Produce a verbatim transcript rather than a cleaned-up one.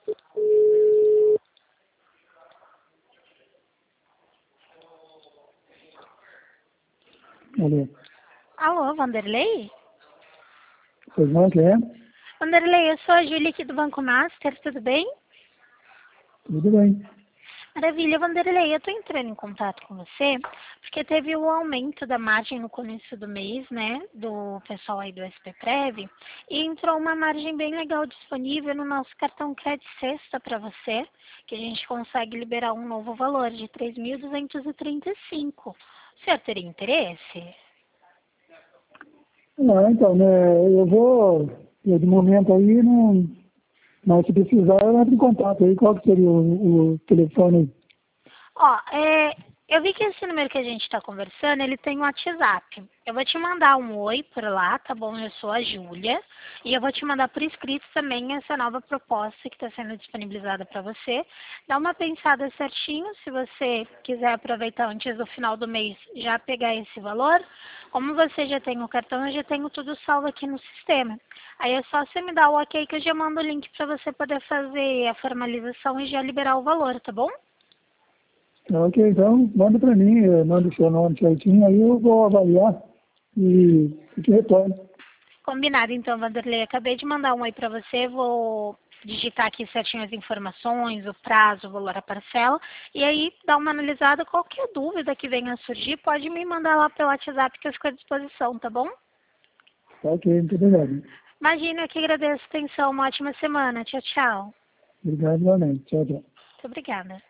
Alô. Alô, Vanderlei? Pois não, quem é? Vanderlei, eu sou a Júlia aqui do Banco Master, tudo bem? Tudo bem. Maravilha, Vanderlei, eu estou entrando em contato com você porque teve o aumento da margem no começo do mês, né, do pessoal aí do S P Prev, e entrou uma margem bem legal disponível no nosso cartão Crédito Sexta para você, que a gente consegue liberar um novo valor de três mil duzentos e trinta e cinco. O senhor teria interesse? Não, então, né, eu vou, eu, de momento aí, não, mas se precisar, eu entro em contato aí. Qual que seria o, o telefone aí? Ó, é, eu vi que esse número que a gente está conversando, ele tem um WhatsApp. Eu vou te mandar um oi por lá, tá bom? Eu sou a Júlia. E eu vou te mandar por escrito também essa nova proposta que está sendo disponibilizada para você. Dá uma pensada certinho, se você quiser aproveitar antes do final do mês, já pegar esse valor. Como você já tem o cartão, eu já tenho tudo salvo aqui no sistema. Aí é só você me dar o ok que eu já mando o link para você poder fazer a formalização e já liberar o valor, tá bom? Ok, então, manda para mim, eh, manda o seu nome certinho, aí eu vou avaliar e, e te retorno. Combinado, então, Vanderlei. Acabei de mandar um oi para você. Vou digitar aqui certinho as informações, o prazo, o valor, a parcela. E aí, dá uma analisada. Qualquer dúvida que venha a surgir, pode me mandar lá pelo WhatsApp que eu fico à disposição, tá bom? Tá ok, muito obrigado. Imagina, eu que agradeço a atenção. Uma ótima semana. Tchau, tchau. Obrigado igualmente. Tchau, tchau. Muito obrigada.